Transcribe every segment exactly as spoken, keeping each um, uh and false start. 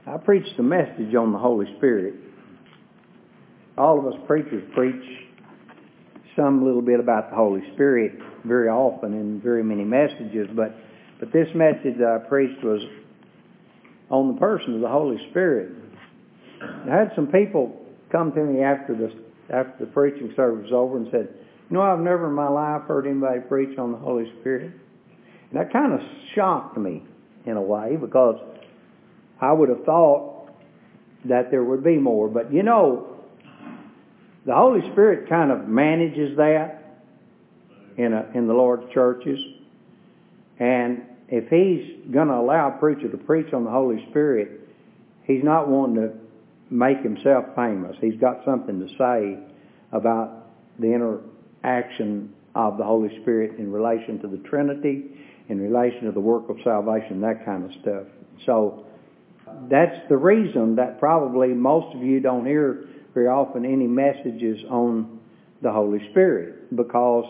I preached a message on the Holy Spirit. All of us preachers preach some little bit about the Holy Spirit very often in very many messages, but, but this message that I preached was on the person of the Holy Spirit. I had some people come to me after the, after the preaching service was over and said, you know, I've never in my life heard anybody preach on the Holy Spirit. And that kind of shocked me in a way, because I would have thought that there would be more. But you know, the Holy Spirit kind of manages that in a, in the Lord's churches. And if He's going to allow a preacher to preach on the Holy Spirit, He's not wanting to make Himself famous. He's got something to say about the interaction of the Holy Spirit in relation to the Trinity, in relation to the work of salvation, that kind of stuff. So that's the reason that probably most of you don't hear very often any messages on the Holy Spirit, because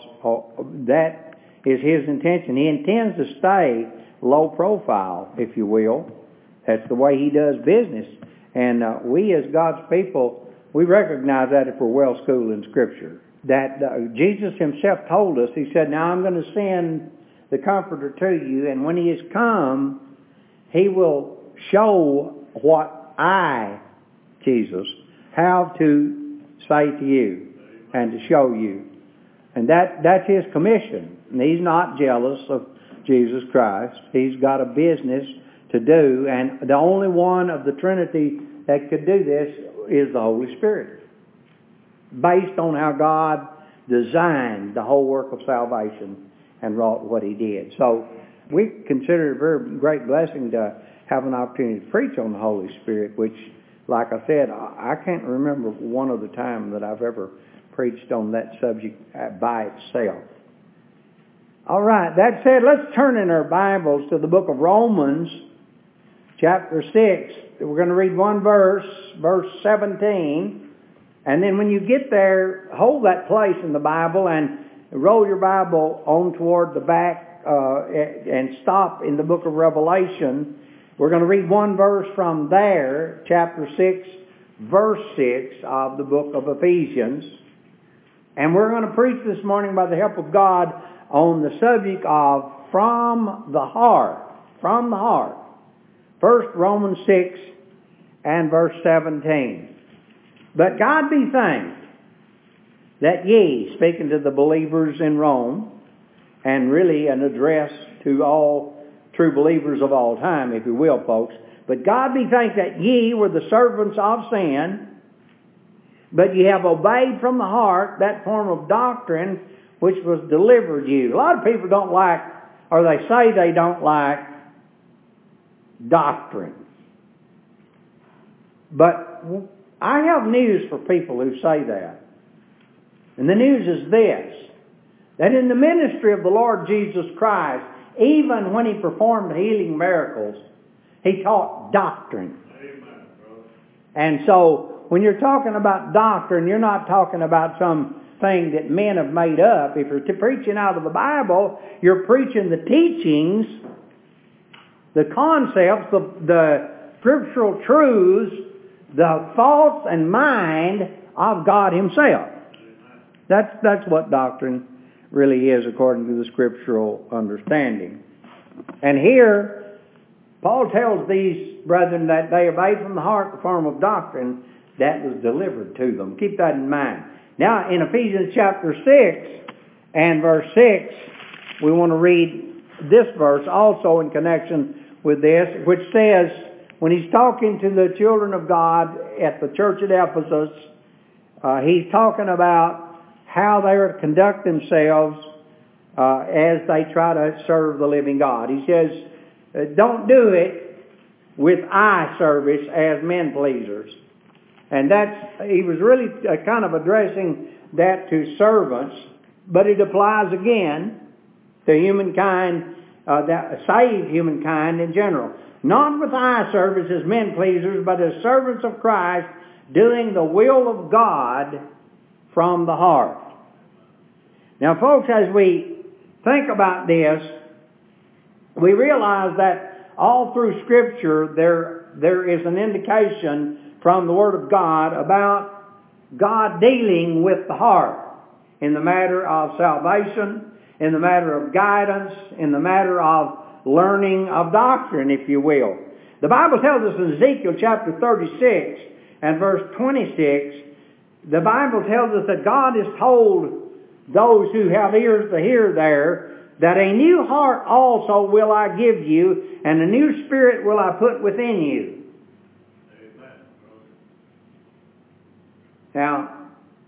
that is His intention. He intends to stay low profile, if you will. That's the way He does business. And uh, we as God's people, we recognize that if we're well schooled in Scripture. That uh, Jesus Himself told us, He said, now I'm going to send the Comforter to you, and when He has come, He will show what I, Jesus, have to say to you and to show you. And that, that's His commission. And He's not jealous of Jesus Christ. He's got a business to do, and the only one of the Trinity that could do this is the Holy Spirit, based on how God designed the whole work of salvation and wrought what He did. So we consider it a very great blessing to have an opportunity to preach on the Holy Spirit, which, like I said, I can't remember one other time that I've ever preached on that subject by itself. All right, that said, let's turn in our Bibles to the book of Romans, chapter six. We're going to read one verse, verse seventeen. And then when you get there, hold that place in the Bible and roll your Bible on toward the back uh, and stop in the book of Revelation. We're going to read one verse from there, chapter six, verse six of the book of Ephesians. And we're going to preach this morning by the help of God on the subject of from the heart. From the heart. First, Romans six and verse seventeen. But God be thanked that ye, speaking to the believers in Rome, and really an address to all true believers of all time, if you will, folks. But God be thanked that ye were the servants of sin, but ye have obeyed from the heart that form of doctrine which was delivered you. A lot of people don't like, or they say they don't like, doctrine. But I have news for people who say that. And the news is this, that in the ministry of the Lord Jesus Christ, even when He performed healing miracles, He taught doctrine. Amen, brother. And so, when you're talking about doctrine, you're not talking about some thing that men have made up. If you're t- preaching out of the Bible, you're preaching the teachings, the concepts, the, the scriptural truths, the thoughts and mind of God Himself. That's, that's what doctrine really is according to the scriptural understanding. And here, Paul tells these brethren that they obeyed from the heart the form of doctrine that was delivered to them. Keep that in mind. Now, in Ephesians chapter six and verse six, we want to read this verse also in connection with this, which says, when he's talking to the children of God at the church at Ephesus, uh, he's talking about how they are to conduct themselves uh, as they try to serve the living God. He says, don't do it with eye service as men pleasers. And that's, he was really kind of addressing that to servants, but it applies again to humankind, uh, that saved humankind in general. Not with eye service as men pleasers, but as servants of Christ, doing the will of God from the heart. Now, folks, as we think about this, we realize that all through Scripture there there is an indication from the Word of God about God dealing with the heart in the matter of salvation, in the matter of guidance, in the matter of learning of doctrine, if you will. The Bible tells us in Ezekiel chapter thirty-six and verse twenty-six, the Bible tells us that God has told those who have ears to hear there, that a new heart also will I give you, and a new spirit will I put within you. Amen. Now,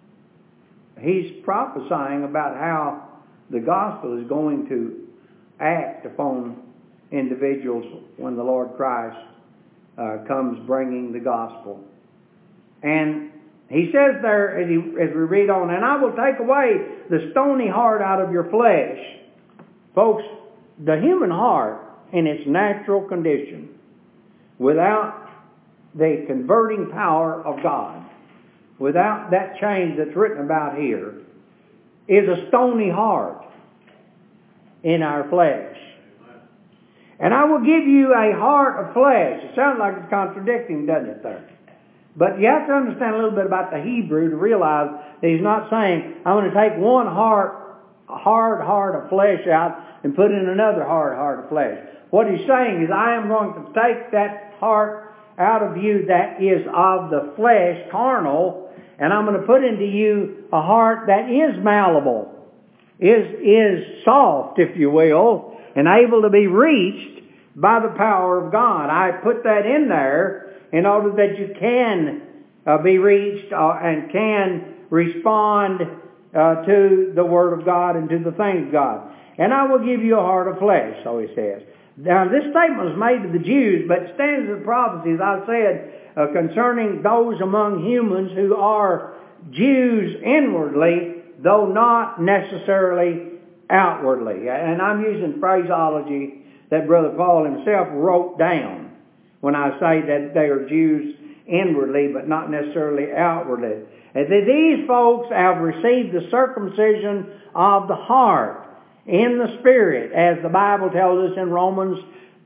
he's prophesying about how the gospel is going to act upon individuals when the Lord Christ uh, comes bringing the gospel. And he says there, as, he, as we read on, and I will take away the stony heart out of your flesh. Folks, the human heart in its natural condition, without the converting power of God, without that change that's written about here, is a stony heart in our flesh. And I will give you a heart of flesh. It sounds like it's contradicting, doesn't it, there? But you have to understand a little bit about the Hebrew to realize that he's not saying, I'm going to take one heart, a hard heart of flesh out and put in another hard heart of flesh. What he's saying is, I am going to take that heart out of you that is of the flesh, carnal, and I'm going to put into you a heart that is malleable, is, is soft, if you will, and able to be reached by the power of God. I put that in there in order that you can uh, be reached uh, and can respond uh, to the Word of God and to the things of God. And I will give you a heart of flesh, so he says. Now, this statement was made to the Jews, but it stands as a prophecy, as I said, uh, concerning those among humans who are Jews inwardly, though not necessarily outwardly. And I'm using phraseology that Brother Paul himself wrote down when I say that they are Jews inwardly, but not necessarily outwardly. And these folks have received the circumcision of the heart in the Spirit, as the Bible tells us in Romans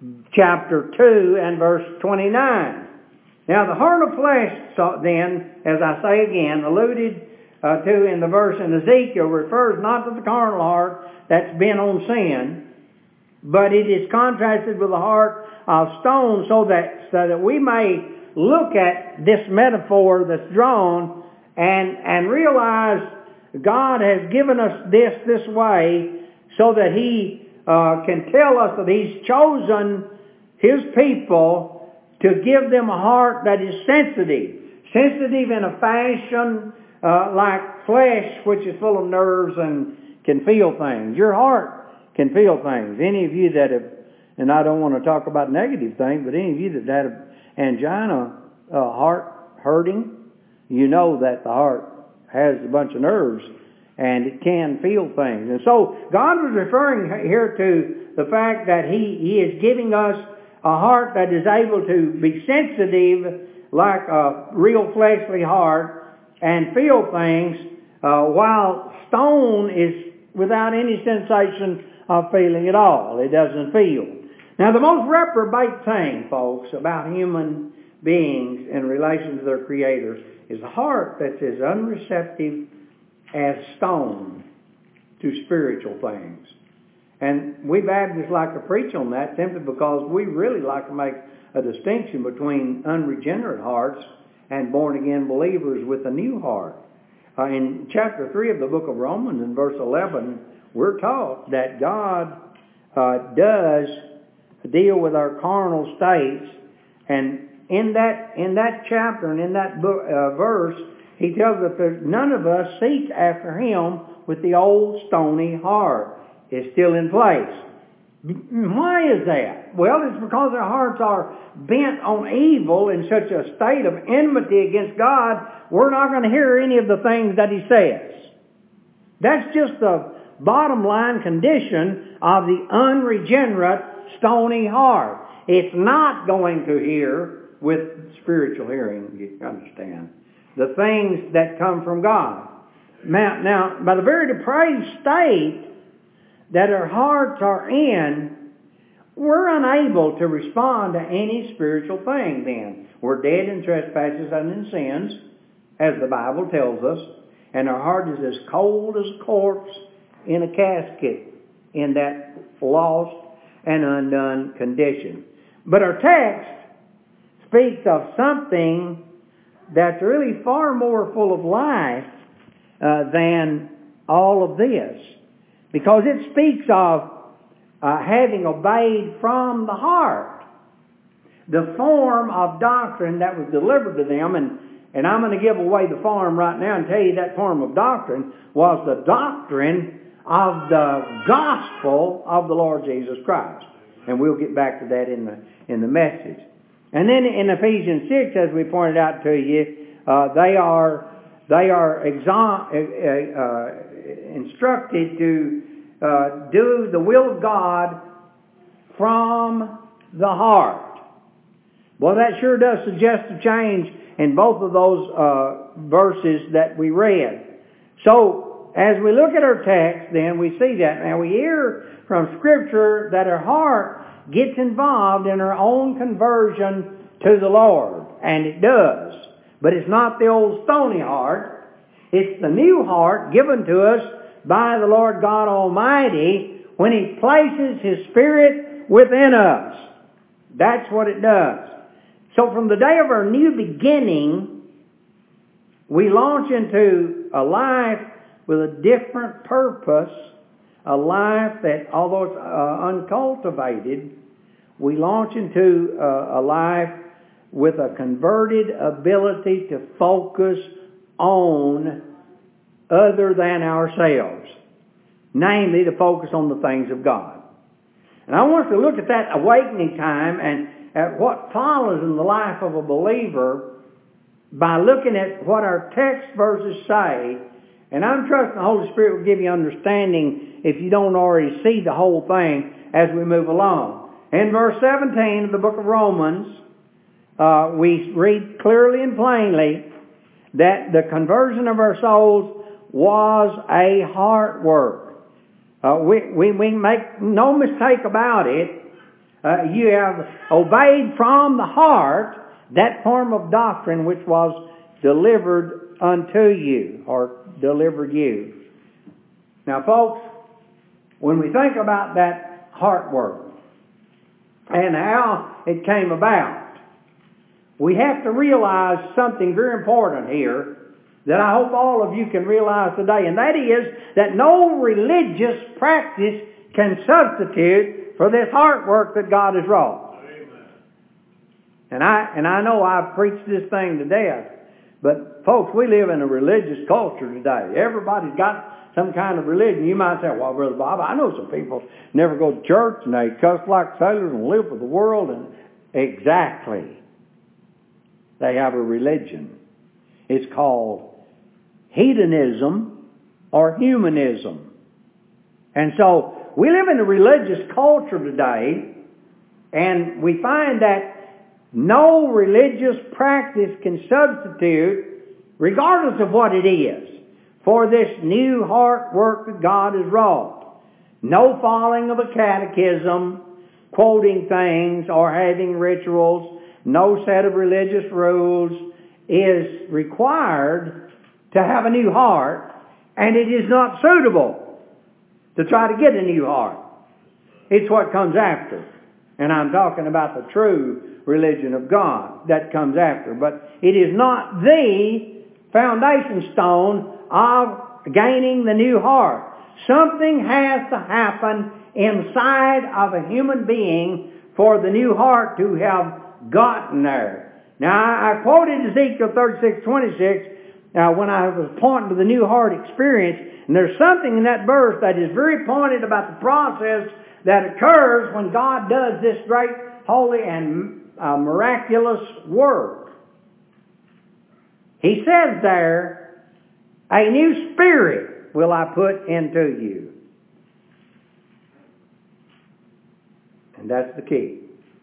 chapter two and verse twenty-nine. Now, the heart of flesh, so then, as I say again, alluded uh, to in the verse in Ezekiel, refers not to the carnal heart that's bent on sin, but it is contrasted with the heart of stone, so that so that we may look at this metaphor that's drawn and and realize God has given us this this way so that He uh, can tell us that He's chosen His people to give them a heart that is sensitive, sensitive in a fashion uh, like flesh, which is full of nerves and can feel things. Your heart can feel things. Any of you that have, and I don't want to talk about negative things, but any of you that had angina, uh, heart hurting, you know that the heart has a bunch of nerves and it can feel things. And so God was referring here to the fact that He, he is giving us a heart that is able to be sensitive like a real fleshly heart and feel things, uh, while stone is without any sensation of feeling at all. It doesn't feel. Now, the most reprobate thing, folks, about human beings in relation to their Creator is a heart that's as unreceptive as stone to spiritual things. And we Baptists like to preach on that simply because we really like to make a distinction between unregenerate hearts and born-again believers with a new heart. Uh, in chapter three of the book of Romans, in verse eleven, we're taught that God uh, does deal with our carnal states, and in that in that chapter and in that book, uh, verse, he tells us that none of us seek after Him with the old stony heart. It's still in place. Why is that? Well, it's because our hearts are bent on evil in such a state of enmity against God, we're not going to hear any of the things that He says. That's just the bottom line condition of the unregenerate, stony heart. It's not going to hear with spiritual hearing, you understand, the things that come from God. Now, now by the very depraved state that our hearts are in, we're unable to respond to any spiritual thing then. We're dead in trespasses and in sins, as the Bible tells us, and our heart is as cold as a corpse in a casket in that lost and undone condition. But our text speaks of something that's really far more full of life uh, than all of this. Because it speaks of uh, having obeyed from the heart the form of doctrine that was delivered to them. And, and I'm going to give away the form right now and tell you that form of doctrine was the doctrine of the gospel of the Lord Jesus Christ. And we'll get back to that in the in the message. And then in Ephesians six, as we pointed out to you, uh, they are they are exon- uh, uh, instructed to uh, do the will of God from the heart. Well, that sure does suggest a change in both of those uh, verses that we read. So, as we look at our text, then we see that. Now, we hear from Scripture that our heart gets involved in our own conversion to the Lord. And it does. But it's not the old stony heart. It's the new heart given to us by the Lord God Almighty when He places His Spirit within us. That's what it does. So from the day of our new beginning, we launch into a life with a different purpose, a life that, although it's uh, uncultivated, we launch into uh, a life with a converted ability to focus on other than ourselves. Namely, to focus on the things of God. And I want us to look at that awakening time and at what follows in the life of a believer by looking at what our text verses say. And I'm trusting the Holy Spirit will give you understanding if you don't already see the whole thing as we move along. In verse seventeen of the book of Romans, uh, we read clearly and plainly that the conversion of our souls was a heart work. Uh, we, we, we make no mistake about it. Uh, you have obeyed from the heart that form of doctrine which was delivered unto you, or delivered you. Now, folks, when we think about that heart work and how it came about, we have to realize something very important here that I hope all of you can realize today, and that is that no religious practice can substitute for this heart work that God has wrought. Amen. And I and I know I've preached this thing to death, but folks, we live in a religious culture today. Everybody's got some kind of religion. You might say, well, Brother Bob, I know some people never go to church and they cuss like sailors and live for the world. And exactly. They have a religion. It's called hedonism or humanism. And so we live in a religious culture today, and we find that no religious practice can substitute, regardless of what it is, for this new heart work that God has wrought. No following of a catechism, quoting things, or having rituals, no set of religious rules is required to have a new heart, and it is not suitable to try to get a new heart. It's what comes after. And I'm talking about the true religion of God that comes after. But it is not the foundation stone of gaining the new heart. Something has to happen inside of a human being for the new heart to have gotten there. Now, I quoted Ezekiel thirty-six twenty-six uh, when I was pointing to the new heart experience, and there's something in that verse that is very pointed about the process that occurs when God does this great, holy, and uh, miraculous work. He says there, a new spirit will I put into you. And that's the key.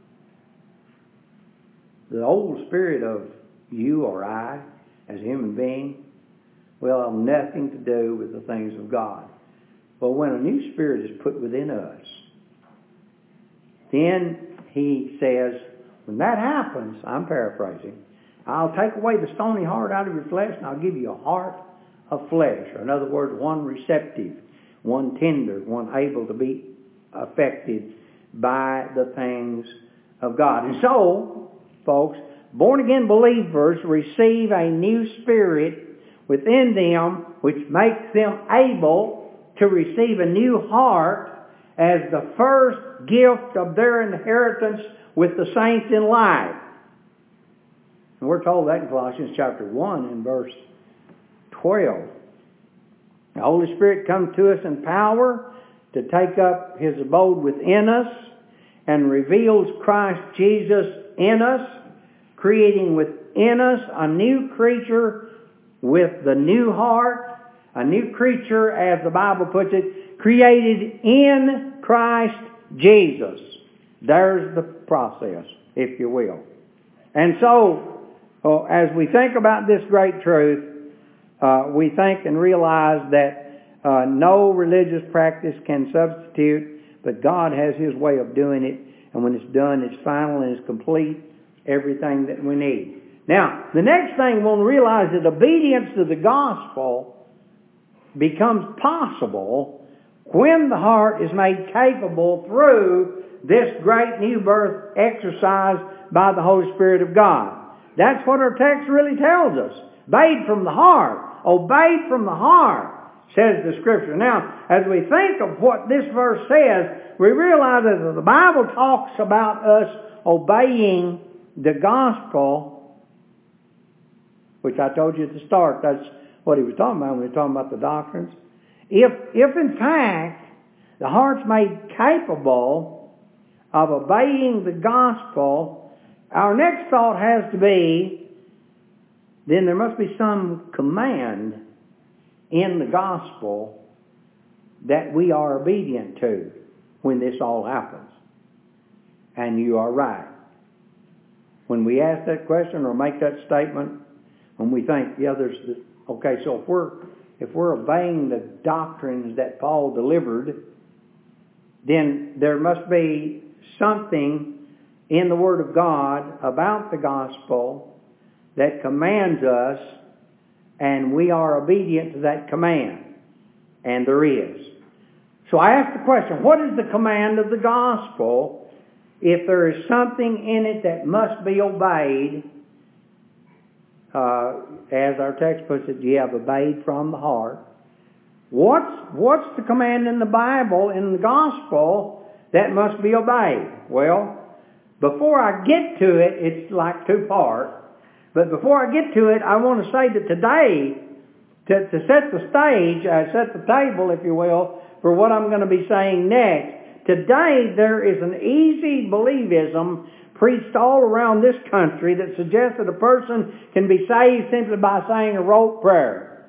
The old spirit of you or I, as a human being, will have nothing to do with the things of God. But when a new spirit is put within us, then he says, when that happens, I'm paraphrasing, I'll take away the stony heart out of your flesh and I'll give you a heart of flesh. Or in other words, one receptive, one tender, one able to be affected by the things of God. And so, folks, born-again believers receive a new spirit within them which makes them able to receive a new heart as the first gift of their inheritance with the saints in life. And we're told that in Colossians chapter one and verse twelve. The Holy Spirit comes to us in power to take up His abode within us and reveals Christ Jesus in us, creating within us a new creature with the new heart, a new creature, as the Bible puts it, created in Christ Jesus. There's the process, if you will. And so, oh, as we think about this great truth, uh, we think and realize that uh, no religious practice can substitute, but God has His way of doing it, and when it's done, it's final and it's complete, everything that we need. Now, the next thing we'll realize is that obedience to the gospel becomes possible when the heart is made capable through this great new birth exercise by the Holy Spirit of God. That's what our text really tells us. Obeyed from the heart. Obeyed from the heart, says the Scripture. Now, as we think of what this verse says, we realize that the Bible talks about us obeying the gospel, which I told you at the start, that's what he was talking about when he was talking about the doctrines. If, if in fact, the heart's made capable of obeying the gospel, our next thought has to be, then there must be some command in the gospel that we are obedient to when this all happens. And you are right. When we ask that question or make that statement, when we think, yeah, there's the, okay, so if we're if we're obeying the doctrines that Paul delivered, then there must be something in the Word of God about the gospel that commands us, and we are obedient to that command. And there is. So I ask the question, what is the command of the gospel if there is something in it that must be obeyed? Uh, as our text puts it, you have obeyed from the heart. What's, what's the command in the Bible, in the gospel, that must be obeyed? Well, before I get to it, it's like two parts. But before I get to it, I want to say that today, to, to set the stage, uh, set the table, if you will, for what I'm going to be saying next, today there is an easy believism preached all around this country that suggests that a person can be saved simply by saying a rote prayer.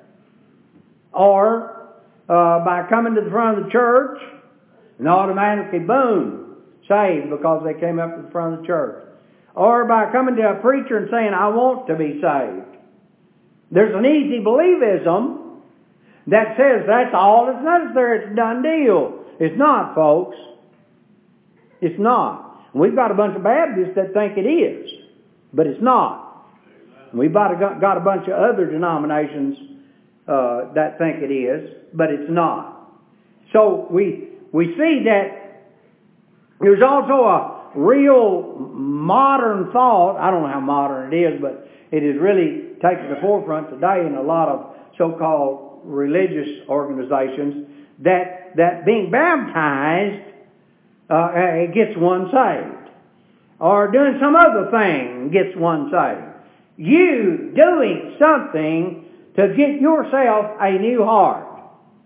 Or uh, by coming to the front of the church and automatically, boom, saved because they came up to the front of the church. Or by coming to a preacher and saying, I want to be saved. There's an easy believism that says that's all that's necessary. It's a done deal. It's not, folks. It's not. We've got a bunch of Baptists that think it is, but it's not. We've got a, got a bunch of other denominations uh, that think it is, but it's not. So we we see that there's also a real modern thought. I don't know how modern it is, but it is really taking the forefront today in a lot of so-called religious organizations that that being baptized uh, it gets one saved, or doing some other thing gets one saved. You doing something to get yourself a new heart,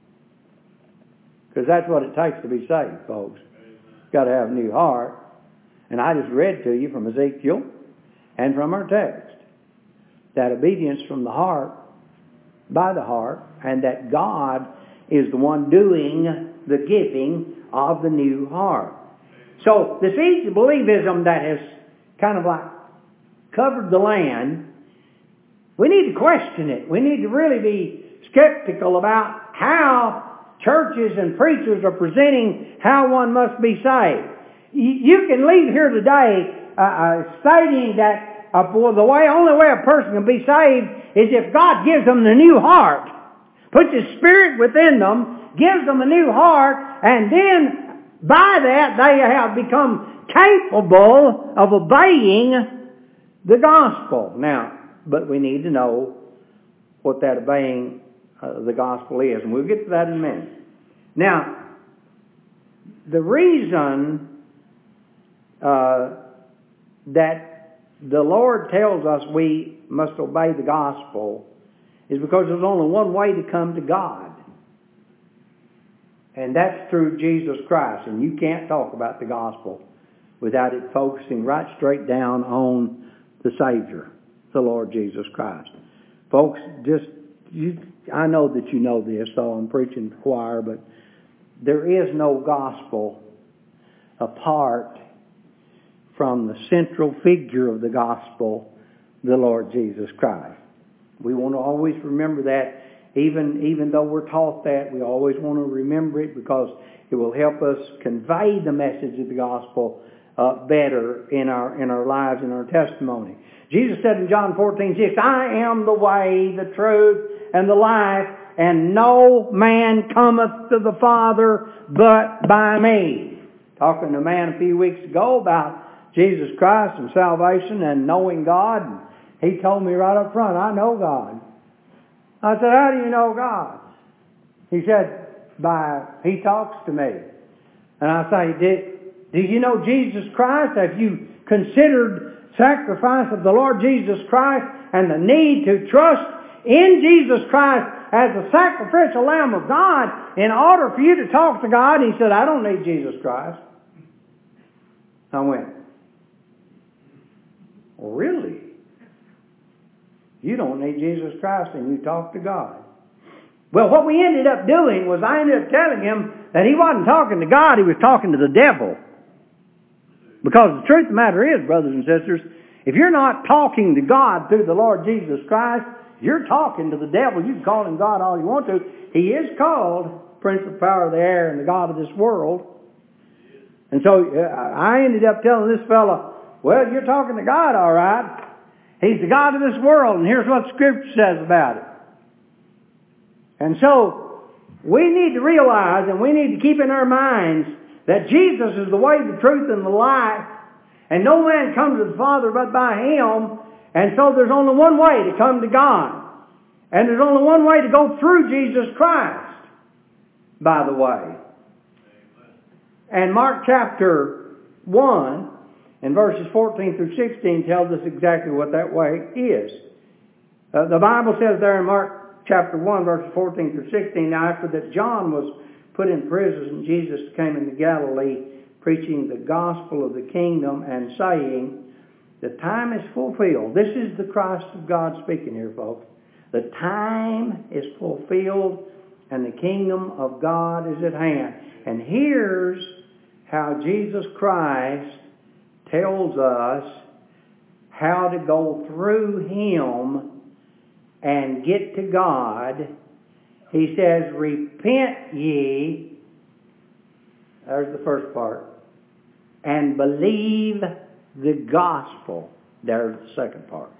because that's what it takes to be saved, folks. You've got to have a new heart. And I just read to you from Ezekiel and from our text that obedience from the heart, by the heart, and that God is the one doing the giving of the new heart. So this easy believism that has kind of like covered the land, we need to question it. We need to really be skeptical about how churches and preachers are presenting how one must be saved. You can leave here today uh, uh, stating that uh, well, the way, only way a person can be saved is if God gives them the new heart, puts His Spirit within them, gives them a new heart, and then by that they have become capable of obeying the gospel. Now, but we need to know what that obeying uh, the gospel is, and we'll get to that in a minute. Now, the reason uh, that the Lord tells us we must obey the gospel is because there's only one way to come to God. And that's through Jesus Christ. And you can't talk about the gospel without it focusing right straight down on the Savior, the Lord Jesus Christ. Folks, just, you, I know that you know this, so I'm preaching to the choir, but there is no gospel apart from the central figure of the gospel, the Lord Jesus Christ. We want to always remember that, even, even though we're taught that, we always want to remember it because it will help us convey the message of the gospel uh, better in our, in our lives and our testimony. Jesus said in John fourteen six, I am the way, the truth, and the life, and no man cometh to the Father but by me. Talking to a man a few weeks ago about Jesus Christ and salvation and knowing God, and he told me right up front, I know God. I said, how do you know God? He said, by, he talks to me. And I say, did, do you know Jesus Christ? Have you considered sacrifice of the Lord Jesus Christ and the need to trust in Jesus Christ as the sacrificial Lamb of God in order for you to talk to God? He said, I don't need Jesus Christ. I went, well, really? You don't need Jesus Christ and you talk to God. Well, what we ended up doing was I ended up telling him that he wasn't talking to God, he was talking to the devil. Because the truth of the matter is, brothers and sisters, if you're not talking to God through the Lord Jesus Christ, you're talking to the devil. You can call him God all you want to. He is called Prince of the Power of the Air and the God of this world. And so uh, I ended up telling this fellow, well, you're talking to God all right. He's the God of this world, and here's what Scripture says about it. And so we need to realize and we need to keep in our minds that Jesus is the way, the truth, and the life, and no man comes to the Father but by Him. And so there's only one way to come to God. And there's only one way to go through Jesus Christ, by the way. And Mark chapter one and verses fourteen through sixteen tells us exactly what that way is. Uh, the Bible says there in Mark chapter one, verses fourteen through sixteen, now after that John was put in prison and Jesus came into Galilee preaching the gospel of the kingdom and saying, the time is fulfilled. This is the Christ of God speaking here, folks. The time is fulfilled and the kingdom of God is at hand. And here's how Jesus Christ tells us how to go through Him and get to God. He says, repent ye, there's the first part, and believe the gospel. There's the second part.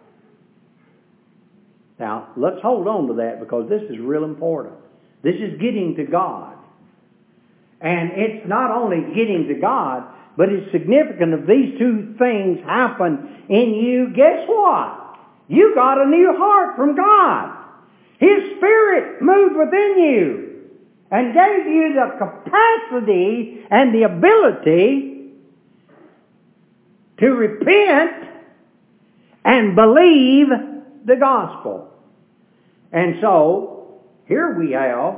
Now, let's hold on to that because this is real important. This is getting to God. And it's not only getting to God, but it's significant if these two things happen in you. Guess what? You got a new heart from God. His Spirit moved within you and gave you the capacity and the ability to repent and believe the gospel. And so, here we have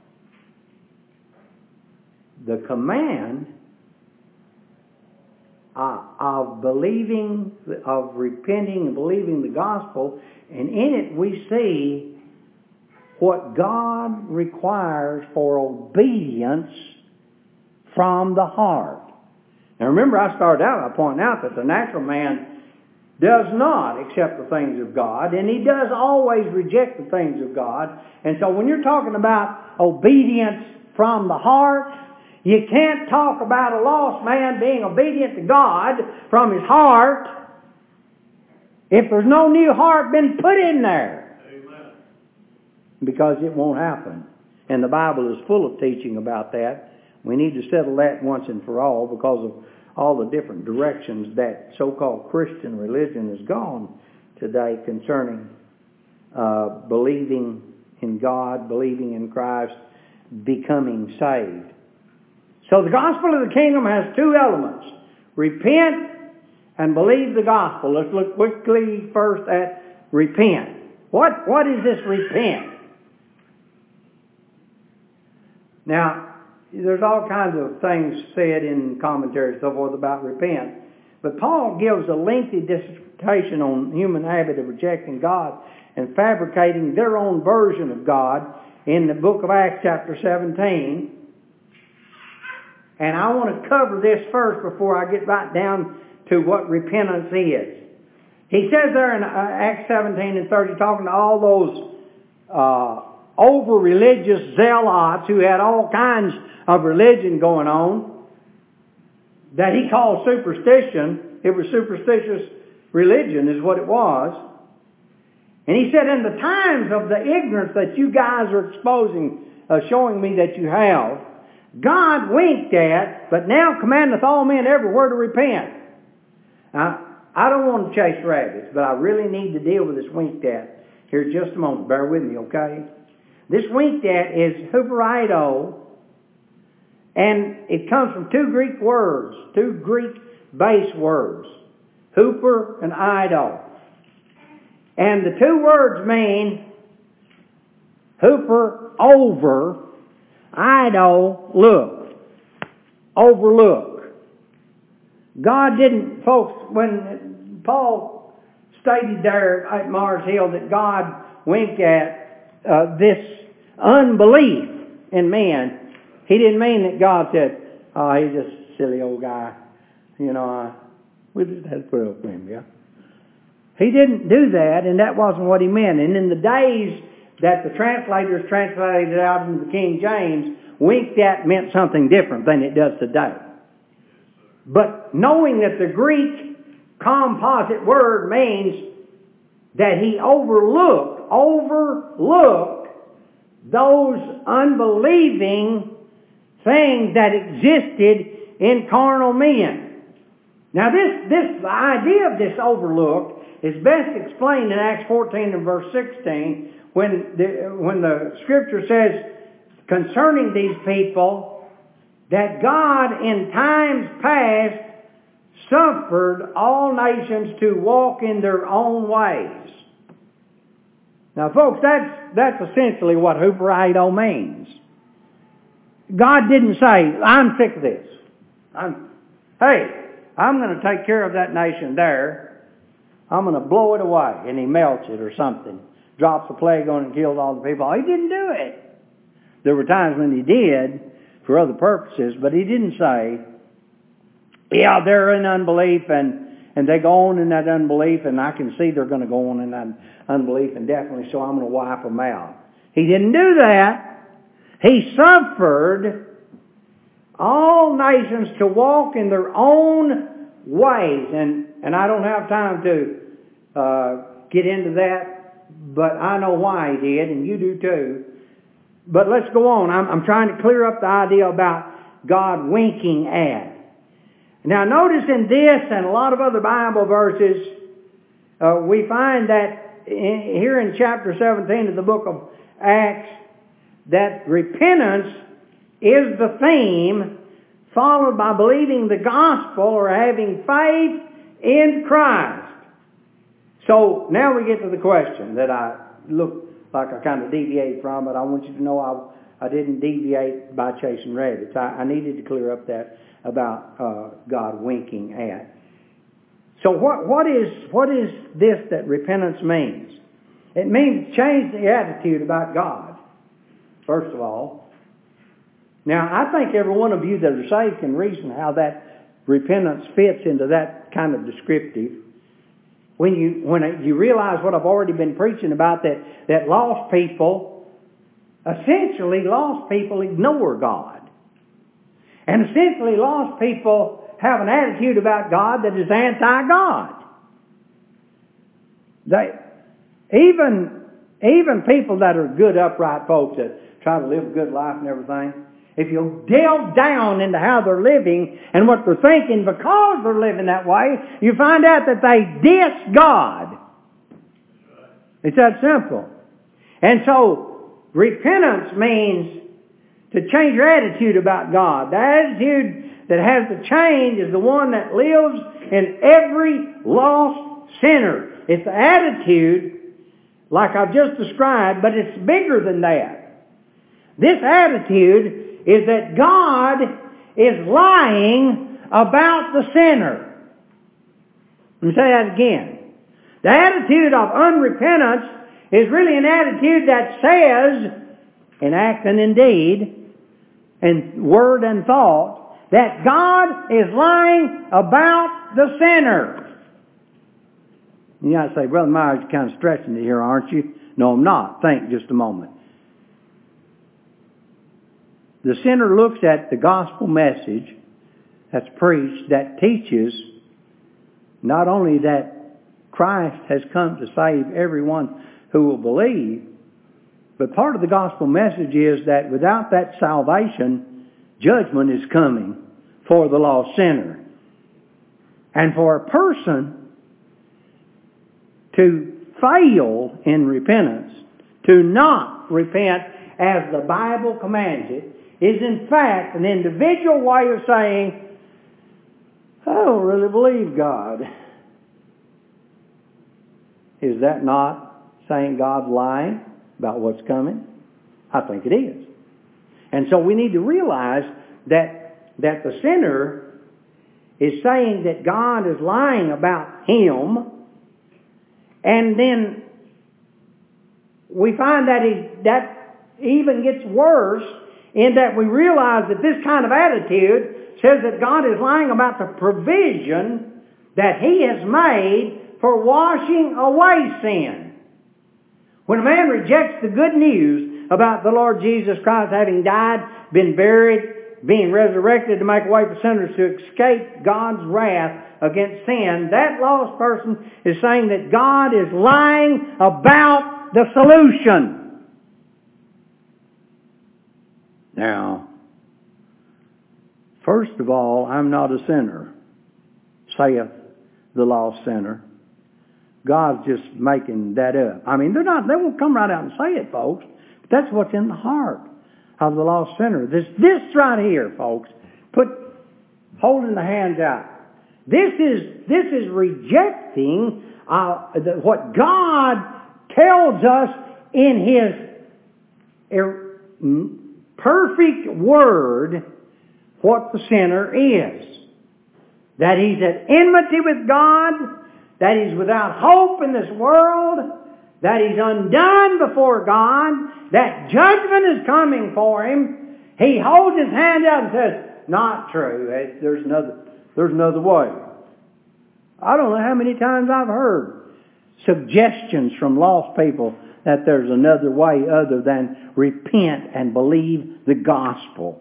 the command uh, of believing, of repenting and believing the gospel, and in it we see what God requires for obedience from the heart. Now remember, I started out by pointing out that the natural man does not accept the things of God, and he does always reject the things of God. And so when you're talking about obedience from the heart, You can't talk about a lost man being obedient to God from his heart if there's no new heart been put in there. Amen. Because it won't happen. And the Bible is full of teaching about that. We need to settle that once and for all because of all the different directions that so-called Christian religion has gone today concerning uh, believing in God, believing in Christ, becoming saved. So the gospel of the kingdom has two elements. Repent and believe the gospel. Let's look quickly first at repent. What, what is this repent? Now, there's all kinds of things said in commentaries and so forth about repent. But Paul gives a lengthy dissertation on human habit of rejecting God and fabricating their own version of God in the book of Acts chapter seventeen. And I want to cover this first before I get right down to what repentance is. He says there in Acts seventeen and thirty, talking to all those uh, over-religious zealots who had all kinds of religion going on, that he called superstition. It was superstitious religion is what it was. And he said, in the times of the ignorance that you guys are exposing, uh, showing me that you have, God winked at, but now commandeth all men everywhere to repent. Now, I don't want to chase rabbits, but I really need to deal with this winked at here just a moment. Bear with me, okay? This winked at is huperaido, and it comes from two Greek words, two Greek base words, huper and ido. And the two words mean huper, over, ido, look, overlook. God didn't, folks, when Paul stated there at Mars Hill that God winked at uh, this unbelief in men, he didn't mean that God said, oh, he's just a silly old guy. You know, uh, we just had to put up with him, yeah? He didn't do that, and that wasn't what he meant. And in the days that the translators translated it out into the King James, winked at meant something different than it does today. But knowing that the Greek composite word means that he overlooked, overlooked those unbelieving things that existed in carnal men. Now this, this the idea of this overlooked is best explained in Acts fourteen and verse sixteen when the, when the scripture says concerning these people that God in times past suffered all nations to walk in their own ways. Now folks, that's, that's essentially what huperaido means. God didn't say, I'm sick of this. I'm, hey, I'm going to take care of that nation there. I'm going to blow it away. And he melts it or something. Drops a plague on it and kills all the people. He didn't do it. There were times when he did for other purposes, but he didn't say, yeah, they're in unbelief and, and they go on in that unbelief and I can see they're going to go on in that unbelief indefinitely, so I'm going to wipe them out. He didn't do that. He suffered all nations to walk in their own ways. And, and I don't have time to uh, get into that, but I know why he did, and you do too. But let's go on. I'm, I'm trying to clear up the idea about God winking at. Now notice in this and a lot of other Bible verses, uh, we find that in, here in chapter seventeen of the book of Acts, that repentance is the theme, followed by believing the gospel or having faith in Christ. So now we get to the question that I look like I kind of deviated from, but I want you to know I, I didn't deviate by chasing rabbits. I, I needed to clear up that about uh, God winking at. So what what is what is this that repentance means? It means change the attitude about God, first of all. Now, I think every one of you that are saved can reason how that repentance fits into that kind of descriptive. When you when you realize what I've already been preaching about, that, that lost people, essentially lost people ignore God. And essentially, lost people have an attitude about God that is anti-God. They, even, even people that are good, upright folks that try to live a good life and everything, if you delve down into how they're living and what they're thinking because they're living that way, you find out that they diss God. It's that simple. And so, repentance means to change your attitude about God. The attitude that has to change is the one that lives in every lost sinner. It's the attitude, like I've just described, but it's bigger than that. This attitude is that God is lying about the sinner. Let me say that again. The attitude of unrepentance is really an attitude that says, in act and in deed, in word and thought, that God is lying about the sinner. You might say, Brother Myers, you're kind of stretching it here, aren't you? No, I'm not. Think just a moment. The sinner looks at the gospel message that's preached that teaches not only that Christ has come to save everyone who will believe, but part of the gospel message is that without that salvation, judgment is coming for the lost sinner. And for a person to fail in repentance, to not repent as the Bible commands it, is in fact an individual way of saying, I don't really believe God. Is that not saying God's lying about what's coming? I think it is. And so we need to realize that, that the sinner is saying that God is lying about him, and then we find that he, that even gets worse in that we realize that this kind of attitude says that God is lying about the provision that He has made for washing away sin. When a man rejects the good news about the Lord Jesus Christ having died, been buried, being resurrected to make a way for sinners to escape God's wrath against sin, that lost person is saying that God is lying about the solution. Now, first of all, I'm not a sinner, saith the lost sinner. God's just making that up. I mean, they're not, they won't come right out and say it, folks. But that's what's in the heart of the lost sinner. This, this right here, folks, put, holding the hands out. This is, this is rejecting uh, the, what God tells us in His er, perfect Word, what the sinner is. That he's at enmity with God, that he's without hope in this world, that he's undone before God, that judgment is coming for him. He holds his hand out and says, not true. There's another, there's another way. I don't know how many times I've heard suggestions from lost people that there's another way other than repent and believe the gospel.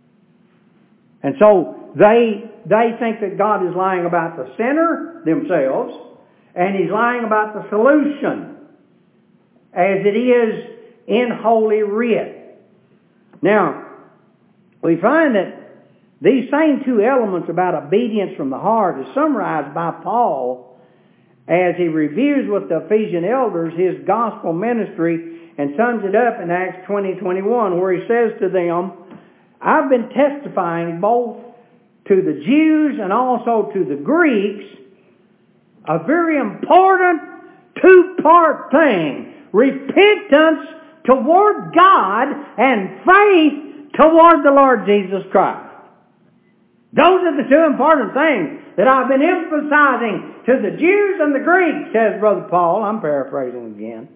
And so they, they think that God is lying about the sinner themselves, and He's lying about the solution, as it is in Holy Writ. Now, we find that these same two elements about obedience from the heart is summarized by Paul as he reviews with the Ephesian elders his gospel ministry and sums it up in Acts twenty twenty-one, where he says to them, I've been testifying both to the Jews and also to the Greeks a very important two-part thing. Repentance toward God and faith toward the Lord Jesus Christ. Those are the two important things that I've been emphasizing to the Jews and the Greeks, says Brother Paul. I'm paraphrasing again.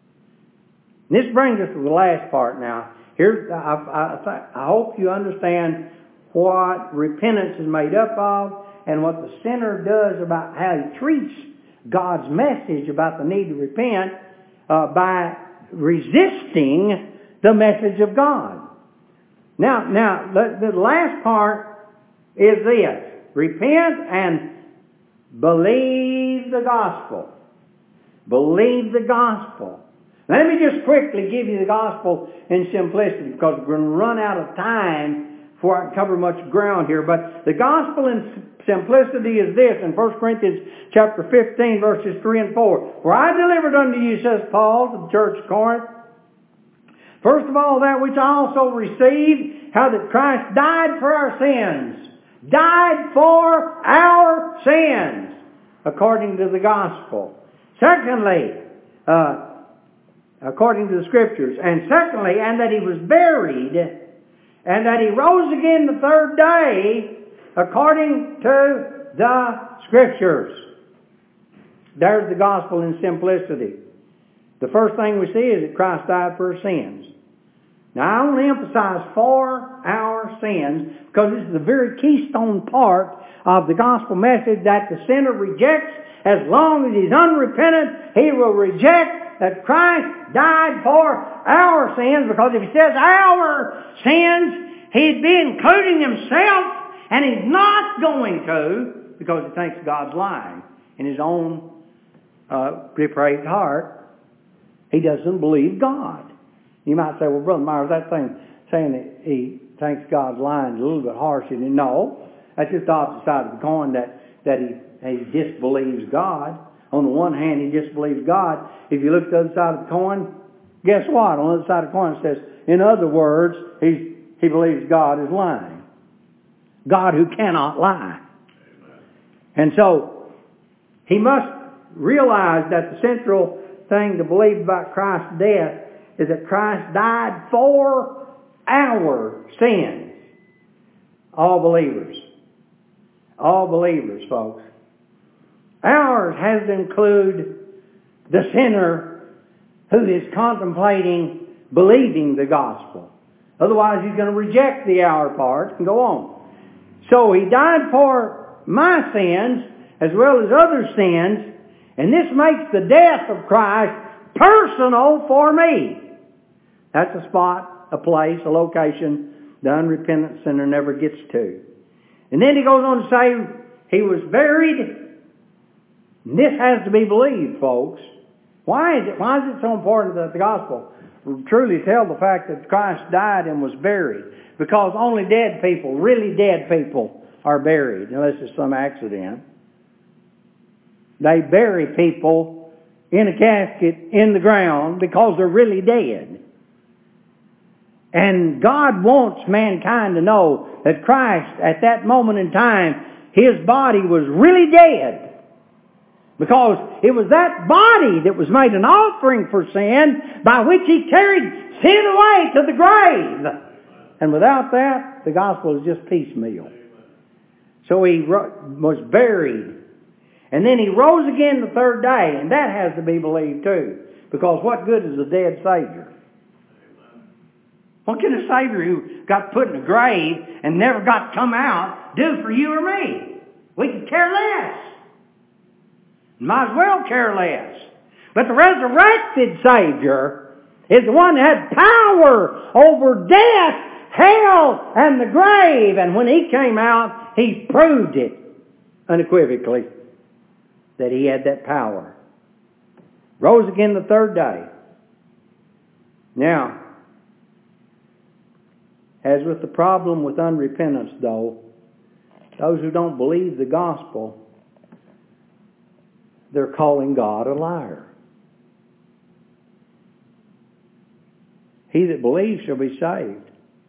This brings us to the last part now. Here, I, I, I hope you understand what repentance is made up of and what the sinner does about how he treats God's message about the need to repent uh, by resisting the message of God. Now, now the, the last part is this. Repent and believe the gospel. Believe the gospel. Let me just quickly give you the gospel in simplicity, because we're going to run out of time before I can cover much ground here. But the gospel in simplicity is this, in First Corinthians chapter fifteen, verses three and four. For I delivered unto you, says Paul to the church of Corinth, first of all, that which I also received, how that Christ died for our sins. Died for our sins, according to the gospel. Secondly, uh, according to the Scriptures. And secondly, and that He was buried, and that He rose again the third day, according to the Scriptures. There's the gospel in simplicity. The first thing we see is that Christ died for our sins. Now, I only emphasize for our sins because this is the very keystone part of the gospel message that the sinner rejects. As long as he's unrepentant, he will reject that Christ died for our sins, because if he says our sins, he'd be including himself, and he's not going to, because he thinks God's lying in his own uh, depraved heart. He doesn't believe God. You might say, well, Brother Myers, that thing saying that he thinks God's lying is a little bit harsh. And no, that's just the opposite side of the coin, that, that he, he disbelieves God. On the one hand, he disbelieves God. If you look at the other side of the coin, guess what? On the other side of the coin it says, in other words, he's, he believes God is lying. God who cannot lie. And so, he must realize that the central thing to believe about Christ's death is that Christ died for our sins. All believers. All believers, folks. Ours has to include the sinner who is contemplating believing the gospel. Otherwise, he's going to reject the our part and go on. So he died for my sins as well as other sins, and this makes the death of Christ personal for me. That's a spot, a place, a location the unrepentant sinner never gets to. And then he goes on to say he was buried. This has to be believed, folks. Why is it, why is it so important that the gospel truly tell the fact that Christ died and was buried? Because only dead people, really dead people, are buried, unless it's some accident. They bury people in a casket in the ground because they're really dead. And God wants mankind to know that Christ, at that moment in time, His body was really dead. Because it was that body that was made an offering for sin, by which He carried sin away to the grave. And without that, the gospel is just piecemeal. So He was buried. And then He rose again the third day, and that has to be believed too. Because what good is a dead Savior? What can a Savior who got put in a grave and never got to come out do for you or me? We could care less. Might as well care less. But the resurrected Savior is the one that had power over death, hell, and the grave. And when He came out, He proved it unequivocally that He had that power. Rose again the third day. Now, as with the problem with unrepentance, though, those who don't believe the gospel, they're calling God a liar. He that believes shall be saved.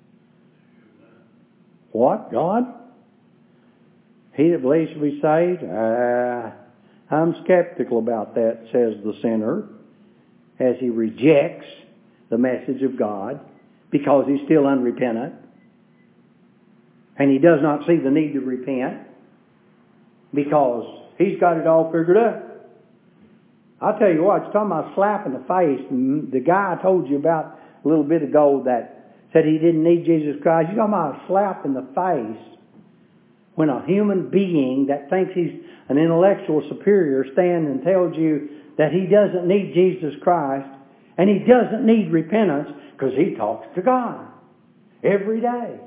What? God? He that believes shall be saved? Uh, I'm skeptical about that, says the sinner, as he rejects the message of God because he's still unrepentant. And he does not see the need to repent because he's got it all figured out. I'll tell you what, it's talking about slap in the face. The guy I told you about a little bit ago that said he didn't need Jesus Christ, you're talking about a slap in the face when a human being that thinks he's an intellectual superior stands and tells you that he doesn't need Jesus Christ and he doesn't need repentance because he talks to God. every day.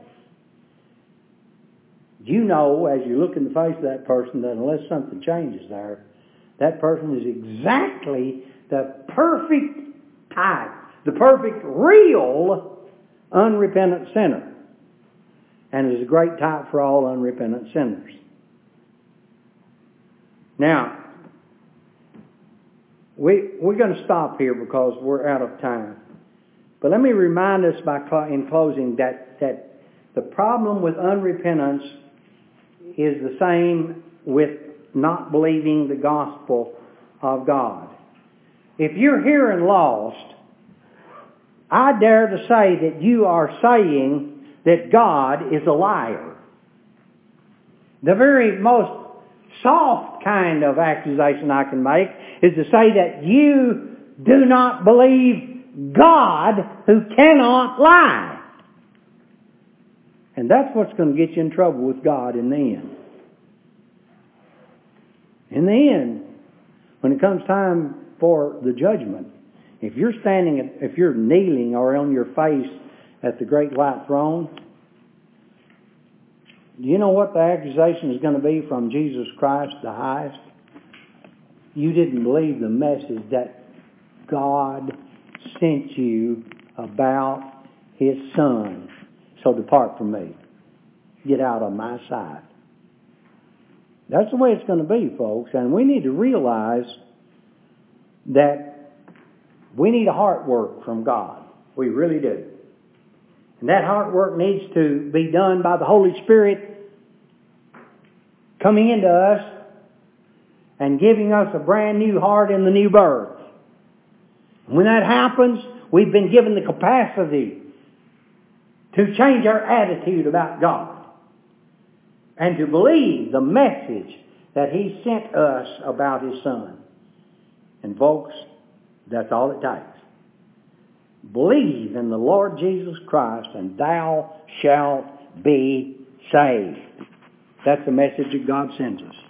You know, as you look in the face of that person, that unless something changes there, that person is exactly the perfect type, the perfect, real, unrepentant sinner. And is a great type for all unrepentant sinners. Now, we, we're going to stop here because we're out of time. But let me remind us by in closing that, that the problem with unrepentance is the same with not believing the gospel of God. If you're here and lost, I dare to say that you are saying that God is a liar. The very most soft kind of accusation I can make is to say that you do not believe God who cannot lie. And that's what's going to get you in trouble with God in the end. In the end, when it comes time for the judgment, if you're standing, if you're kneeling or on your face at the great white throne, do you know what the accusation is going to be from Jesus Christ, the highest? You didn't believe the message that God sent you about His Son. So depart from me. Get out of my sight. That's the way it's going to be, folks. And we need to realize that we need a heart work from God. We really do. And that heart work needs to be done by the Holy Spirit coming into us and giving us a brand new heart in the new birth. When that happens, we've been given the capacity to change our attitude about God and to believe the message that He sent us about His Son. And folks, that's all it takes. Believe in the Lord Jesus Christ and thou shalt be saved. That's the message that God sends us.